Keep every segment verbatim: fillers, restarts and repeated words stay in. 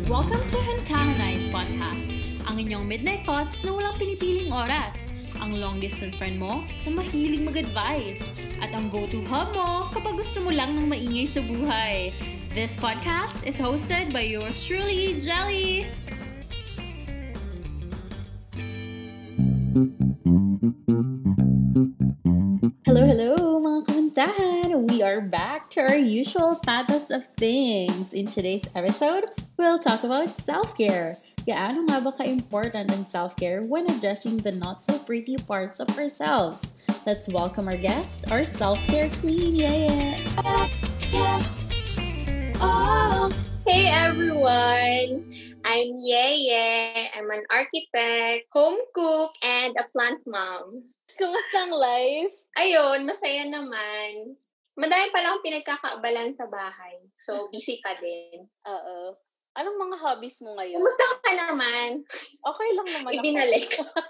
Welcome to Hintana Nights Podcast, ang inyong midnight thoughts na walang pinipiling oras, ang long-distance friend mo na mahilig mag-advise, at ang go-to hub mo kapag gusto mo lang ng maingay sa buhay. This podcast is hosted by yours truly, Jelly! Hello, hello mga kamantahan! We are back to our usual pathos of things. In today's episode, we'll talk about self-care. Gaano nga ba ka-important ang self-care when addressing the not-so-pretty parts of ourselves? Let's welcome our guest, our self-care queen, Yeye! Oh. Hey everyone! I'm Yeye. I'm an architect, home cook, and a plant mom. Kumusta ang life? Ayun, masaya naman. Madami pa lang pinagkakaabalan sa bahay. So, busy pa din. Oo. Anong mga hobbies mo ngayon? Kumusta ka naman? Okay lang naman ako. Ibinalik.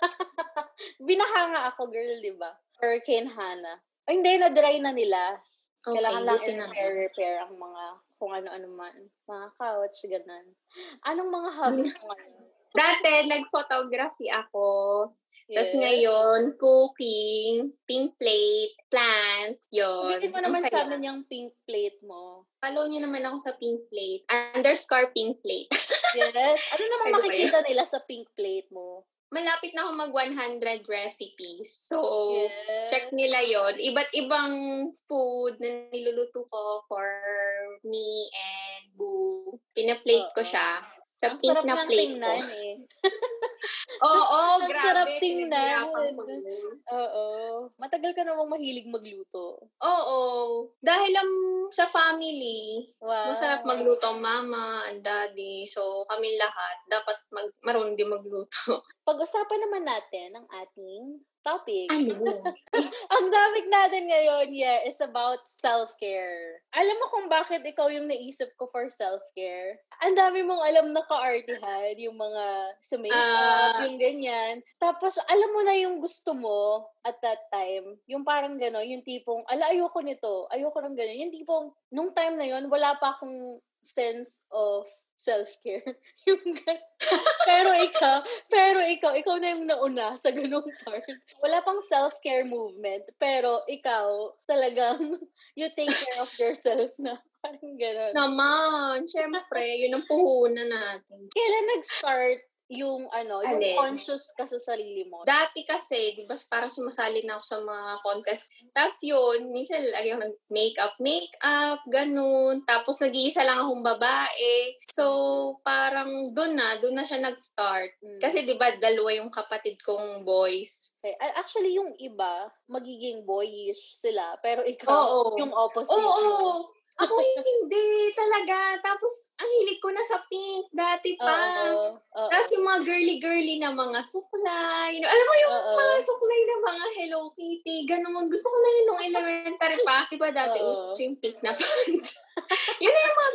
Binaha nga ako, girl, di ba? Hurricane Hannah. O hindi, na-dry na nila. Okay, kailangan lang buti i-repair ang mga kung ano-ano man. Mga couch, ganun. Anong mga hobbies mo ngayon? Dati, nag-photography ako. Yes. Tapos ngayon, cooking, pink plate, plant, yun. Bitin mo naman sa amin yung pink plate mo. Follow nyo naman ako sa pink plate. Underscore pink plate. Yes. Ano naman makikita nila sa pink plate mo? Malapit na ako mag one hundred recipes. So, yes. Check nila yon. Iba't ibang food na niluluto ko for me and Boo. Pina-plate ko siya. Sa ang pink na plate ko. Eh. Oo, oh, ang grabe. Sarap tingnan. ko Oo. Matagal ka namang mahilig magluto. Oo. Dahil lang sa family. Wow. Masarap magluto ang mama and daddy. So, kami lahat. Dapat mag marunong din magluto. Pag-usapan naman natin ang ating topic. Ano? Ang topic natin ngayon, yeah, is about self-care. Alam mo kung bakit ikaw yung naisip ko for self-care? Ang dami mong alam na ka-artihan, yung mga sa makeup, uh, yung ganyan. Tapos, alam mo na yung gusto mo at that time. Yung parang gano'n, yung tipong, ala, ayoko nito, ayoko ng gano'n. Yung tipong, nung time na yun, wala pa akong sense of self-care. Yung pero ikaw, pero ikaw, ikaw na yung nauna sa ganung part. Wala pang self-care movement, pero ikaw, talagang, you take care of yourself na. Parang gano'n. Naman, syempre, yun ang puhunan natin. Kailan nag-start yung ano, yung Alin? conscious ka sa sarili mo? Dati kasi, di ba, parang sumasali na ako sa mga contest. Tapos yun, minsan lagi ako nag-makeup, makeup, ganun. Tapos nag-iisa lang akong babae. So, parang dun na, dun na siya nag-start. Mm. Kasi di ba, dalawa yung kapatid kong boys. Okay. Actually, yung iba, magiging boyish sila. Pero ikaw, Oo. yung opposite. Oo, oo. Ako hindi talaga. Tapos, ang hilig ko na sa pink dati pa. Uh-oh. Uh-oh. Tapos yung mga girly-girly na mga suklay. Alam mo yung Uh-oh. mga suklay na mga Hello Kitty. Ganun. Gusto ko na yun nung elementary pa. Diba dati Uh-oh. uso yung pink na pants? Yun na yung mga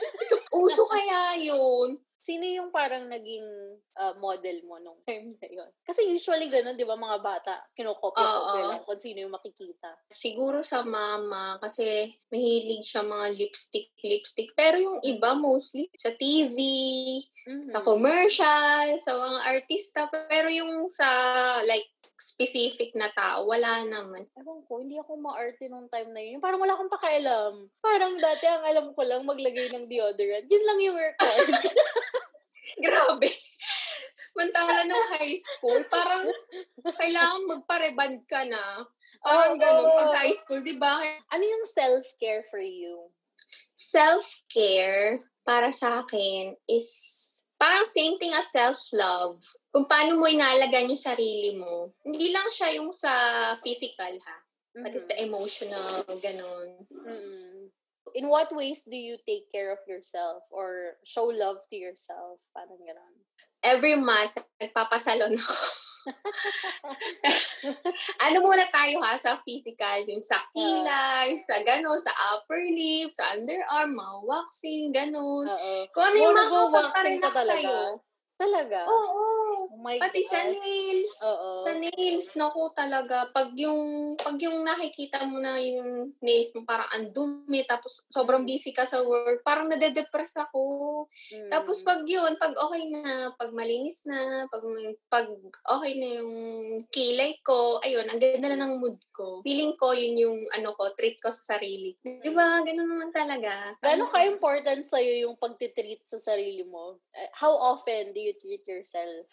uso kaya yun. Sino yung parang naging uh, model mo nung time na yun? Kasi usually gano'n, di ba, mga bata, kinokopya-kopya lang kung sino yung makikita. Siguro sa mama, kasi mahilig siya mga lipstick-lipstick. Pero yung iba mostly sa T V, mm-hmm. sa commercial, sa mga artista. Pero yung sa, like, specific na tao, wala naman. Ewan ko, hindi ako ma-arte nung time na yun. Parang wala akong pakialam. Parang dati ang alam ko lang maglagay ng deodorant. Yun lang yung record. Grabe. Mantala nung high school, parang kailangan magpareband ka na. Parang oh, ganun oh. Pag high school, di ba? Ano yung self-care for you? Self-care, para sa akin, is parang same thing as self-love. Kung paano mo inaalagaan yung sarili mo. Hindi lang siya yung sa physical, ha? Mm-hmm. Pati sa emotional, ganun. Mm-hmm. In what ways do you take care of yourself or show love to yourself? Parang ganun. Every month, nagpapasalon ako. Ano muna tayo ha, sa physical, yung sa kilay, uh, sa gano'n, sa upper lip, sa underarm, mga waxing, gano'n. Uh-oh. Kung ano yung mga kapag-relax tayo. Talaga? Oo. Oh my Pati gosh. sa nails. Oo. Sa nails, naku talaga. Pag yung, pag yung nakikita mo na yung nails mo parang andumi, tapos sobrang Mm. busy ka sa work, parang nade-depress ako. Mm. Tapos pag yun, pag okay na, pag malinis na, pag, pag okay na yung kilay ko, ayun, ang ganda na ng mood ko. Feeling ko, yun yung ano ko, treat ko sa sarili. Diba? Ganun naman talaga. Gano'n ka-important sa'yo yung pagtitreat sa sarili mo? How often do you treat yourself?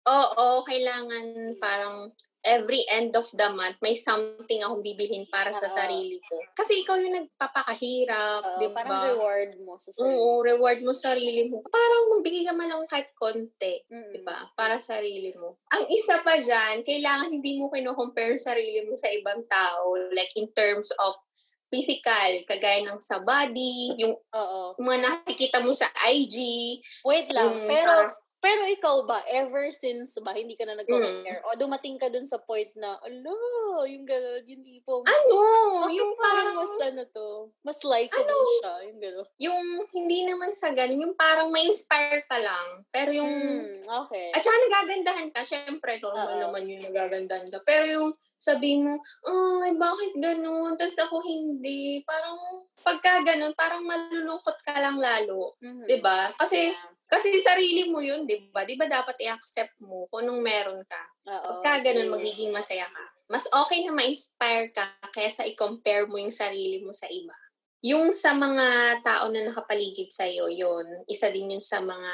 Oo, kailangan parang every end of the month, may something akong bibilhin para sa Oo. sarili ko. Kasi ikaw yung nagpapakahirap, Oo, di parang ba? reward mo sa sarili. Oo, reward mo sarili mo. Parang magbigay ka man lang kahit konti, Mm. di ba? Para sa sarili mo. Ang isa pa dyan, kailangan hindi mo kino-compare sarili mo sa ibang tao. Like in terms of physical, kagaya ng sa body, yung Oo. mga nakikita mo sa I G. Wait lang, yung pero parang, pero ikaw ba, ever since ba, hindi ka na nagko-compare? Mm. O dumating ka dun sa point na, ala, yung gano'n, yung tipong, ano, bakit yung parang parang, mas ano to, mas likeable Ano? siya, yung gano'n. yung hindi naman sa ganun, yung parang ma-inspire ka lang. Pero yung, Hmm, okay. at saka nagagandahan ka, syempre, normal Oo. naman yung nagagandahan ka. Pero yung sabihin mo, ay, bakit ganun? Tapos ako hindi. Parang, pagka ganun, parang malulungkot ka lang lalo. Mhm. Diba? Kasi, Yeah. kasi sarili mo yun, diba? Diba dapat i-accept mo kung anong meron ka? Oo. Pagka ganun, magiging masaya ka. Mas okay na ma-inspire ka kaysa i-compare mo yung sarili mo sa iba. Yung sa mga tao na nakapaligid sa'yo, yun, isa din yun sa mga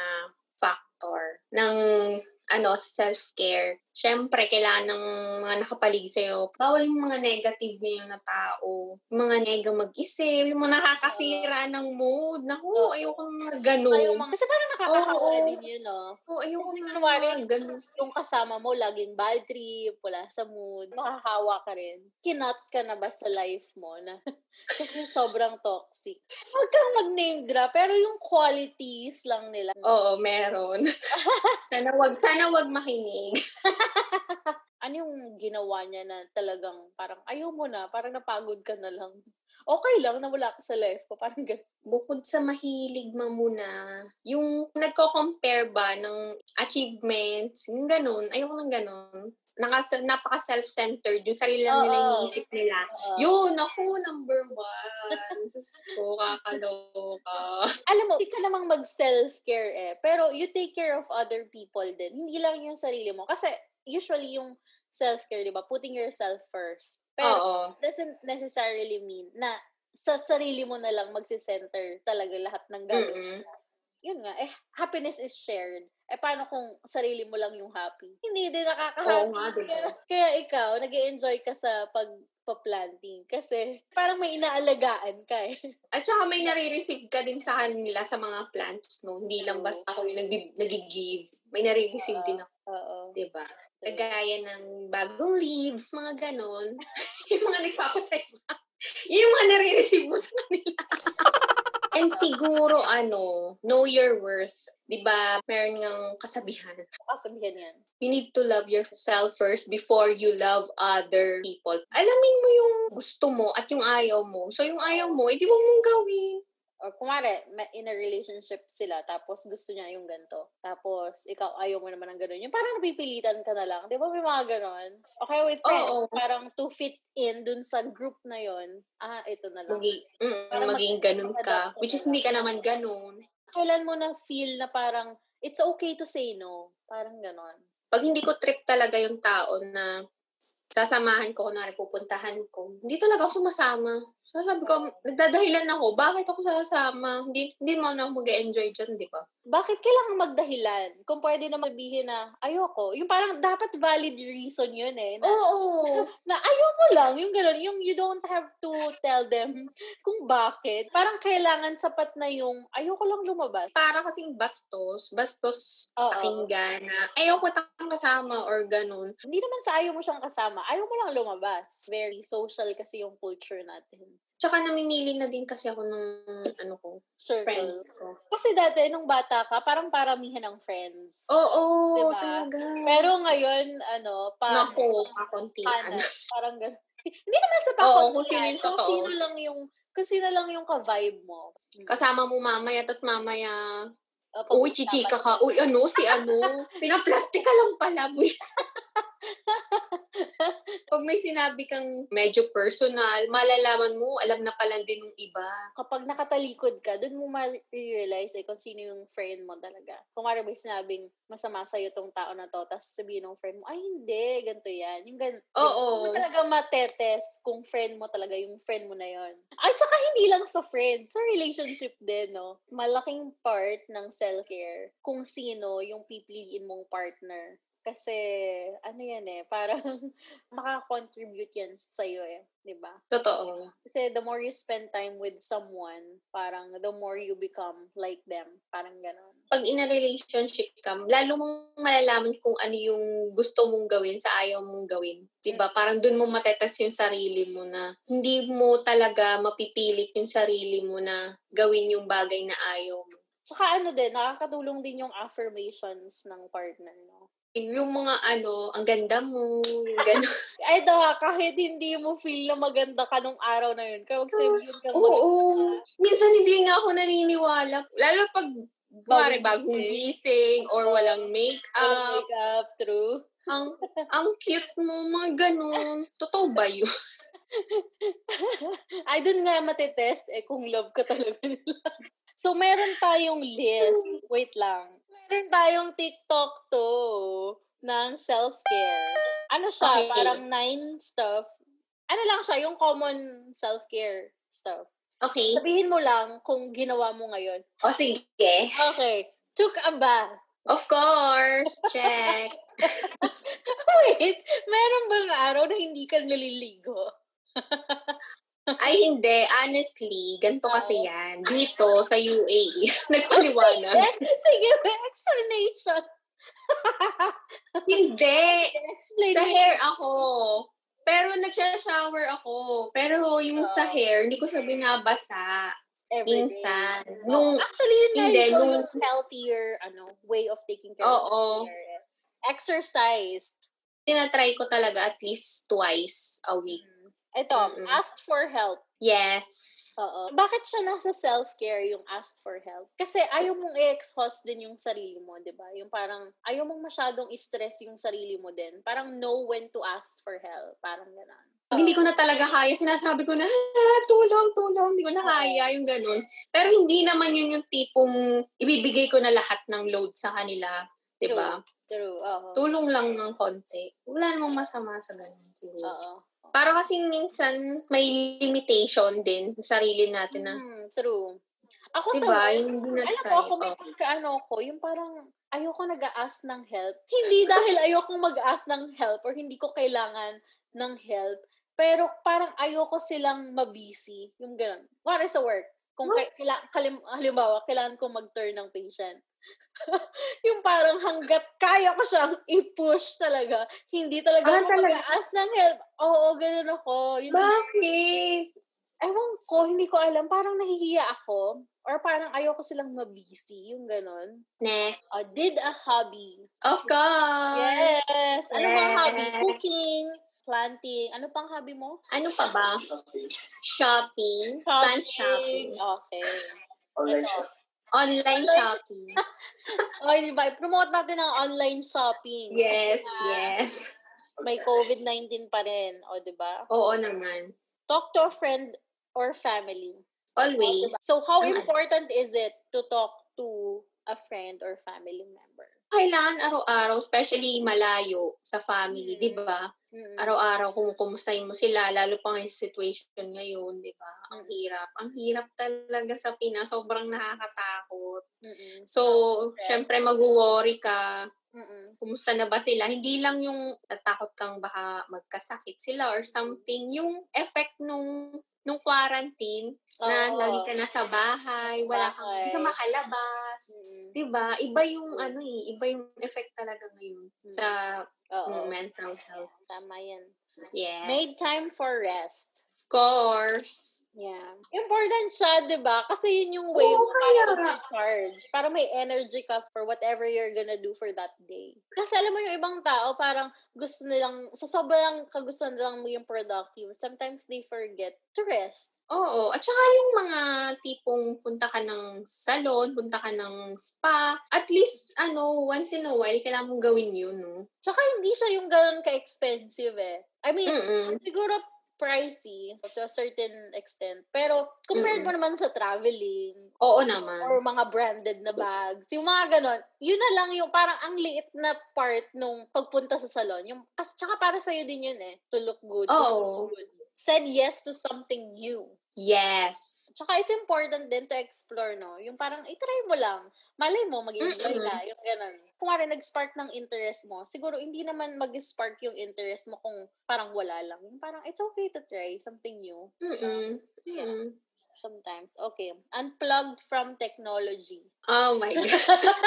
factor ng ano, self-care. Siyempre, kailangan ng mga nakapaligid sa'yo. Bawal yung mga negative ngayon na tao. Yung mga nega mag-isip, yung mga nakakasira ng mood. Naku, Oo. ayoko mga ganun. Ay, yung mga, kasi parang nakakahawa Oo. din yun, no? Oo, ayoko Kasi mga kunwari, ganun. yung kasama mo, laging bad trip, wala sa mood, makahawa ka rin. Kinot ka na ba sa life mo na kasi sobrang toxic? Huwag kang mag-name drop, pero yung qualities lang nila. Oo, meron. sana wag, sana wag makinig. Ano yung ginawa niya na talagang parang ayaw mo na, parang napagod ka na lang? Okay lang na wala ka sa life ko, parang gano'n. Bukod sa mahilig mamuna, yung nagko-compare ba ng achievements, yung ganun, ayoko ng ganun. Naka, napaka-self-centered, yung sarili lang nila Oo. iniisip nila. Oo. Yun, ako, number one. Diyos ko, kakaloka. Alam mo, hindi ka namang mag-self-care eh, pero you take care of other people din. Hindi lang yung sarili mo. Kasi usually yung self-care, di ba, putting yourself first. Pero Oo. doesn't necessarily mean na sa sarili mo na lang magsisenter talaga lahat ng gagawin. Yun nga, eh, happiness is shared. Eh, paano kung sarili mo lang yung happy? Hindi din nakaka-happy. Oo nga, diba? Kaya, kaya ikaw, nag-e-enjoy ka sa pagpa-planting kasi parang may inaalagaan ka eh. At saka may nare-receive ka din sa kanila sa mga plants, no? Hindi lang basta ako yung nag- nag-give. May nare-receive din ako. Oo. Diba? Kagaya ng bagong leaves, mga ganon. Yung mga nagpapasaya sa yung mga nare-receive mo sa kanila. And siguro, ano, know your worth. Diba, meron ng kasabihan. Kasabihan yan. You need to love yourself first before you love other people. Alamin mo yung gusto mo at yung ayaw mo. So, yung ayaw mo, eh, di ba mong gawin? Or kumare, in a relationship sila, tapos gusto niya yung ganito. Tapos, ikaw ayaw mo naman ng gano'n. Yung parang napipilitan ka na lang. Di ba may mga gano'n? Okay, with friends, Oo. parang to fit in dun sa group na yon, ah, ito na lang. Maging, mm, Parang maging mag- ganun ka. mag-adapt Which na is, hindi lang. ka naman ganun. Kailan mo na feel na parang, it's okay to say no? Parang gano'n. Pag hindi ko trip talaga yung tao na sasamahan ko, kunwari pupuntahan ko, hindi talaga ako sumasama. So, sabi ko, nagdadahilan ako, bakit ako sasama? Hindi, hindi mo na ako mag-enjoy dyan, di ba? Bakit kailangan magdahilan? Kung pwede na magbihin na, ayoko. Yung parang dapat valid reason yun eh. Na, Oo. na ayaw mo lang, yung gano'n. Yung you don't have to tell them kung bakit. Parang kailangan sapat na yung, ayoko lang lumabas. Para kasing bastos, bastos Oo. pakinggan na, ayoko tayong kasama or ganun. Hindi naman sa ayaw mo siyang kasama, ayaw mo lang lumabas. Very social kasi yung culture natin. Tsaka namimili na din kasi ako ng, ano ko, Circle. friends ko. Kasi dati, nung bata ka, parang paramihan ng friends. Oo, diba? talaga. Pero ngayon, ano, pa... Naku, kakuntian. Parang gano'n. Hindi naman sa Oo, pakuntian. kung sino yung Kung totoo. sino lang yung, kung sino lang yung ka-vibe mo. Kasama mo mamaya, tas mamaya, Uh, Uy, chichika ka. Uy, ano, si ano. Pinaplastic ka lang pala, buwis. Pag may sinabi kang medyo personal, malalaman mo, alam na pala din ng iba. Kapag nakatalikod ka, dun mo ma-realize eh, kung sino yung friend mo talaga. Kung ano may sinabing masama sa'yo tong tao na to, tapos sabihin ng friend mo, ay hindi, ganito yan. Yung gan- Oo. Yung talaga matetest kung friend mo talaga yung friend mo na yon. At saka hindi lang sa friend, sa relationship din, no? Malaking part ng self-care kung sino yung pipiliin mong partner. Kasi, ano yan eh, parang makakontribute yan sa'yo eh, di ba? Totoo. Kasi the more you spend time with someone, parang the more you become like them. Parang ganon. Pag in a relationship ka, lalo mong malalaman kung ano yung gusto mong gawin sa ayaw mong gawin. Diba? Mm. Parang dun mo matetas yung sarili mo na hindi mo talaga mapipilit yung sarili mo na gawin yung bagay na ayaw mo. Tsaka ano din, nakakatulong din yung affirmations ng partner, no? Yung mga ano, ang ganda mo, yung gano'n. Ay, daw, kahit hindi mo feel na maganda ka nung araw na yun, kaya mag-sabihin ka maganda. Oo. Minsan hindi nga ako naniniwala. Lalo pag, kumari, bagong gising or walang makeup. Walang makeup, true. Ang, ang cute mo, mga ganun. Totoo ba yun? Ay, dun nga matitest eh, kung love ka talaga nila. So, meron tayong list. Wait lang. Meron tayong TikTok to ng self-care. Ano siya? Okay. Parang nine stuff. Ano lang siya? Yung common self-care stuff. Okay. Sabihin mo lang kung ginawa mo ngayon. O, sige. Okay. Took a bath. Of course. Check. Wait. Meron bang araw na hindi ka naliligo? Ay, hindi. Honestly, ganito kasi yan. Dito, sa U A E, nagpaliwanag. Sige, may explanation. Hindi. Explain sa hair ako. Pero nagsha-shower ako. Pero yung oh. sa hair, hindi ko siya binabasa. Minsan. Oh. Nung, Actually, yun hindi, na nung, yung healthier ano, way of taking care oh, of hair. Exercise. Tinatry ko talaga at least twice a week. Ito, mm-mm. Asked for help. Yes. Oo. Bakit siya nasa self-care yung asked for help? Kasi ayaw mong i-expose din yung sarili mo, di ba? Yung parang, ayaw mong masyadong i-stress yung sarili mo din. Parang know when to ask for help. Parang gano'n. Pag hindi ko na talaga kaya, sinasabi ko na, tulong, tulong, hindi ko na kaya, yung gano'n. Pero hindi naman yun yung tipong ibibigay ko na lahat ng load sa kanila, di ba? True. True. Uh-huh. Tulong lang ng konti. Wala namang masama sa gano'n. Oo. Para kasing minsan may limitation din sa sarili natin na. Mm, true. Ako diba? sa Yung alam ko ako may pagkaano ko, yung parang ayoko nag-a-ask ng help. Hindi dahil ayoko mag-ask ng help or hindi ko kailangan ng help, pero parang ayoko silang mabusy. Yung gano'n. Para sa work. Kung kaila, kalim, halimbawa, kailangan ko mag-turn ng patient. Yung parang hanggat kaya ko siyang i-push talaga. Hindi talaga ah, ako talaga? mag-ask ng help. Oo, ganun ako. Yun Bakit? Ewan ko, hindi ko alam. Parang nahihiya ako. Or parang ayoko silang mabusy. Yung ganun. Next. Uh, did a hobby. Of course. Yes. yes. Ano bang hobby? Cooking. Planting. Ano pang hobby mo? Ano pa ba? Shopping. Shopping. Plant shopping. Okay. Online shopping. Online shopping. Okay, diba? I-promote natin ang online shopping. Yes, uh, yes. May covid nineteen pa rin. O, diba? Oo naman. Talk to a friend or family. Always. O, diba? So, how Ang important is it to talk to a friend or family member? Kailangan araw-araw, especially malayo sa family, mm-hmm. di ba? Mm-hmm. Araw-araw kung kumustahin mo sila, lalo pa yung situation ngayon, di ba? Ang mm-hmm. hirap. Ang hirap talaga sa Pinas. Sobrang nakakatakot. Mm-hmm. So, okay. Syempre mag-worry ka. Mm-hmm. Kumusta na ba sila? Hindi lang yung natakot kang baka magkasakit sila or something. Yung effect nung nung quarantine, oh, na lagi ka na sa bahay, wala kang, hindi ka makalabas. Mm-hmm. Diba? Iba yung, mm-hmm. ano eh, iba yung effect talaga ngayon mm-hmm. sa mm, mental health. Tama yan. Yes. Made time for rest. course. Yeah. Important siya, di ba? Kasi yun yung way Oo, mo para kaya. mag-recharge. Para may energy ka for whatever you're gonna do for that day. Kasi alam mo yung ibang tao, parang gusto nilang, sa sobrang kagustuhan nilang mo yung productive, sometimes they forget to rest. Oo. At saka yung mga tipong punta ka ng salon, punta ka ng spa, at least, ano, once in a while, kailangan mong gawin yun, no? Tsaka hindi siya yung ganun ka-expensive eh. I mean, Mm-mm. siguro pricey to a certain extent. Pero, compared Mm-mm. mo naman sa traveling, Oo naman. or mga branded na bags, yung mga ganon, yun na lang yung parang ang liit na part nung pagpunta sa salon. Yung, kasi tsaka para sa'yo din yun eh, to look good, to Oo. feel good. Said yes to something new. Yes. Tsaka it's important din to explore, no? Yung parang, itry mo lang. Malay mo, mag-enjoy ka. Yung ganon. Kung nga nag-spark ng interest mo, siguro hindi naman mag-spark yung interest mo kung parang wala lang. Yung parang, it's okay to try something new. Mm-mm. Yeah. Mm-mm. Sometimes. Okay. Unplugged from technology. Oh my God.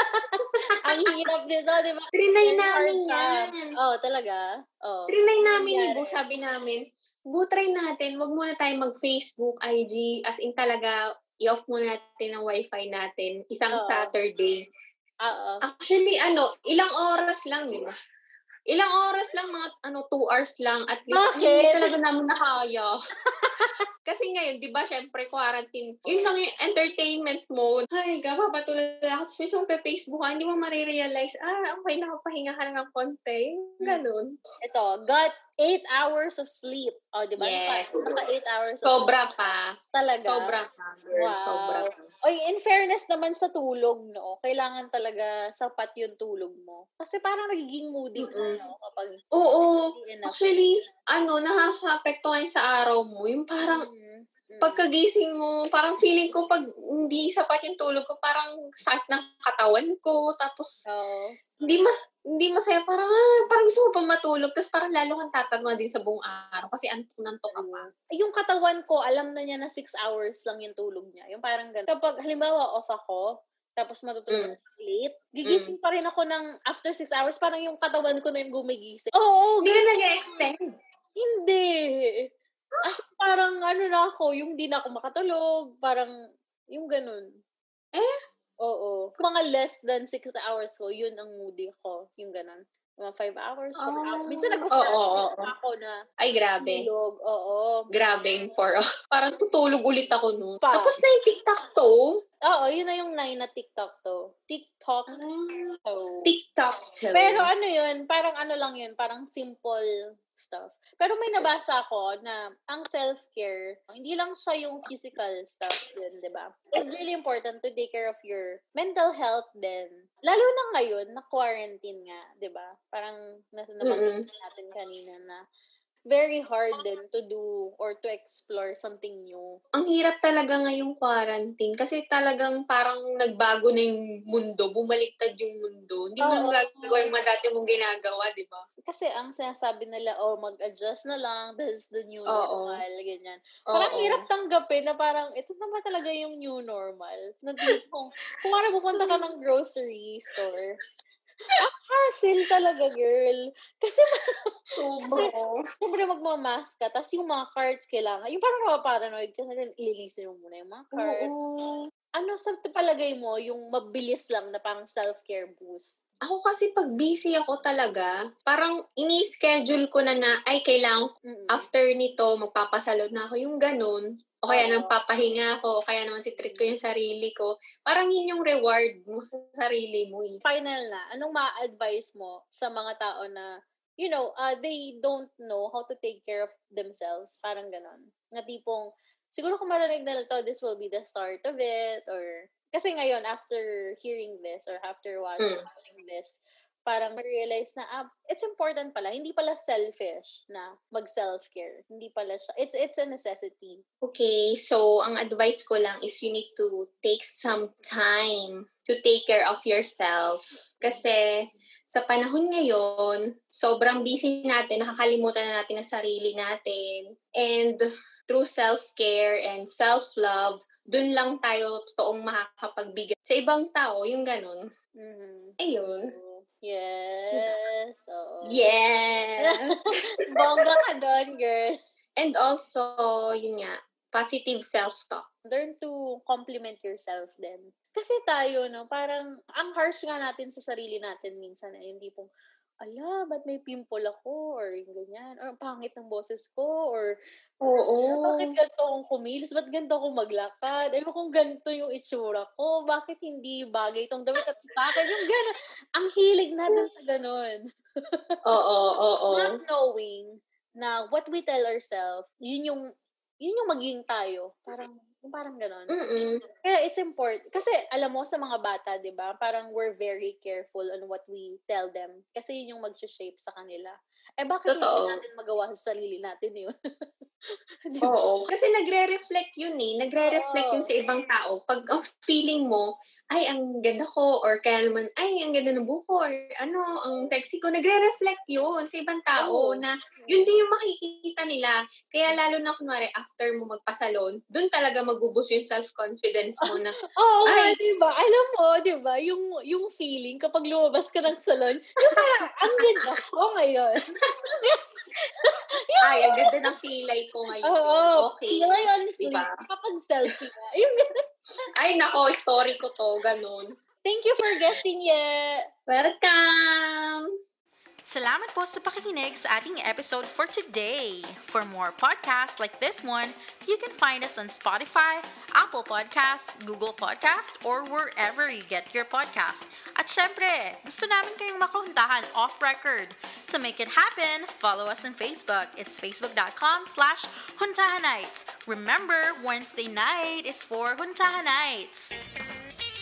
Ang hirap nito, di ba? Trinay Very namin hard siya. yan. Oh, talaga? Oh. Trinay namin ni Nangyari. Bu, sabi namin, Bu, try natin, wag muna tayo mag-Facebook, I G, as in talaga, i-off muna natin ang wifi natin, isang Oo. Saturday. Oo. Actually, ano, ilang oras lang, di ba? Ilang oras lang, mga ano, two hours lang, at least, Bakit? hindi talaga namin nakaya. Kasi ngayon, di ba, syempre, quarantine, yun lang yung entertainment mode. Ay, gaba, patulad ako. Tapos minsan pe Facebook ka, hindi mo marirealize, ah, okay, nakapahinga ka na ng konti. Ganun. Ito, got eight hours of sleep. Oh, di ba? Yes. Naka eight hours of Sobra sleep. pa. Talaga? Sobra pa, girl. Wow. Sobra pa. Oy, in fairness naman sa tulog, no, kailangan talaga sapat yung tulog mo. Kasi parang nagiging moody ka, Mm-mm. no, kapag Oo. hindi enough. Actually, ano, nakaka-apekto ngayon sa araw mo. Yung parang, Mm, mm. pagkagising mo, parang feeling ko pag hindi sapat yung tulog ko, parang sakit ng katawan ko. Tapos, Oo. hindi ma hindi masaya. Parang, ah, parang gusto mo pa matulog. Tapos parang lalo kang tatanwa din sa buong araw. Kasi antok-nantok ka pa. Yung katawan ko, alam na niya na six hours lang yung tulog niya. Yung parang ganun. Kapag, halimbawa, off ako, tapos matutulog Mm. ako late, gigising pa rin ako ng after six hours, parang yung katawan ko na yung gumigising. Oo, Hindi ka nag-extend. Hindi. As in, parang ano na ako, yung di na ako makatulog, parang yung ganun. Eh? Oo. Mga less than six hours ko, yun ang moody ko. Yung ganun. Mga five hours, four Oh. hours. Minsan Oo, nag-four oo, hours oo. ako na Ay, grabe. tulog. Oo. Grabe yung four. Parang tutulog ulit ako nun. Pa. Tapos na yung TikTok to. Oo, yun na yung nine na TikTok to. TikTok Ah, to. TikTok to. Pero ano yun, parang ano lang yun, parang simple stuff. Pero may nabasa ako na ang self-care, hindi lang siya yung physical stuff yun, di ba? It's really important to take care of your mental health din. Lalo na ngayon, na quarantine nga, di ba? Parang nasa nabanggit natin kanina na very hard din to do or to explore something new. Ang hirap talaga ngayong quarantine kasi talagang parang nagbago na yung mundo, bumaliktad yung mundo. Hindi mo Oo. magagawa yung mga dati mong ginagawa, di ba? Kasi ang sinasabi nila, oh, mag-adjust na lang, this is the new Oo. normal, ganyan. Parang Oo. hirap tanggapin na parang, ito naman talaga yung new normal. Na tipong, kung ano pupunta ka ng grocery store, ang hassle talaga, girl. Kasi, kasi, siyempre magmamask ka, tapos yung mga cards kailangan, yung parang napaparanoid ka na rin, ililisin mo muna yung mga cards. Oo. Ano sa palagay mo, yung mabilis lang na parang self-care boost? Ako kasi pag busy ako talaga, parang ini-schedule ko na na, ay, kailangan Mm-mm. after nito, magpapasalon na ako, yung ganun. O kaya Oo. nang papahinga ako, o kaya naman titreat ko yung sarili ko. Parang yun yung reward mo sa sarili mo. Eh. Final na, anong ma-advise mo sa mga tao na, you know, uh, they don't know how to take care of themselves? Parang ganon. Na tipong, siguro kung marinig na to, this will be the start of it, or, kasi ngayon, after hearing this, or after watching, Mm. watching this, parang ma-realize na, ah, it's important pala, hindi pala selfish na mag-self-care. Hindi pala siya, it's, it's a necessity. Okay, so ang advice ko lang is you need to take some time to take care of yourself. Kasi sa panahon ngayon, sobrang busy natin, nakakalimutan na natin ang sarili natin. And through self-care and self-love, dun lang tayo totoong makakapagbigay sa ibang tao, yung ganun. Mm-hmm. Ayun. Yes. Oo. Yes! Bongga ka doon, girl. And also, yun nga, positive self-talk. Learn to compliment yourself din. Kasi tayo, no, parang ang harsh nga natin sa sarili natin minsan eh, hindi pong, ala, ba't may pimple ako? Or yung ganyan. Or pangit ng boses ko? Or, Oo. bakit ganito akong kumilos? Ba't ganito akong maglakad? Ayun kung ganito yung itsura ko. Bakit hindi bagay itong damit at sa akin? Yung gano'n. Ang hilig natin sa gano'n. Oo, oo. Not knowing na what we tell ourselves, yun yung, yun yung maging tayo. Parang, yung parang gano'n. Mm-mm. Kaya it's important. Kasi alam mo, sa mga bata, di ba, parang we're very careful on what we tell them. Kasi yun yung mag-shape sa kanila. Eh, bakit Totoo. hindi natin magawa sa sarili natin yun? Diba? Oo. Kasi nagre-reflect yun eh. Nagre-reflect yun sa ibang tao. Pag ang feeling mo, ay, ang ganda ko, or kaya naman, ay, ang ganda ng buko, or ano, ang sexy ko, nagre-reflect yun sa ibang tao Oo. na yun din yung makikita nila. Kaya lalo na, kunwari, after mo magpasalon, dun talaga magbubus yung self-confidence mo na, Oo nga, ay, diba? Alam mo, diba? Yung, yung feeling kapag lumabas ka ng salon, yung parang, ang ganda ko ngayon. ay, ang ganda ng pilay ko ngayon. Oo. Okay. Pilay on fleek. Diba? Kapag selfie na. Yung gano'n. Ay, nako, story ko to, ganun. Thank you for guesting, Ye. Welcome! Salamat po sa pakikinig sa ating episode for today. For more podcasts like this one, you can find us on Spotify, Apple Podcasts, Google Podcasts, or wherever you get your podcasts. At syempre, gusto namin kayong makuntahan off-record. To make it happen, follow us on Facebook. It's facebook.com slash Huntahanites. Remember, Wednesday night is for Huntahanites.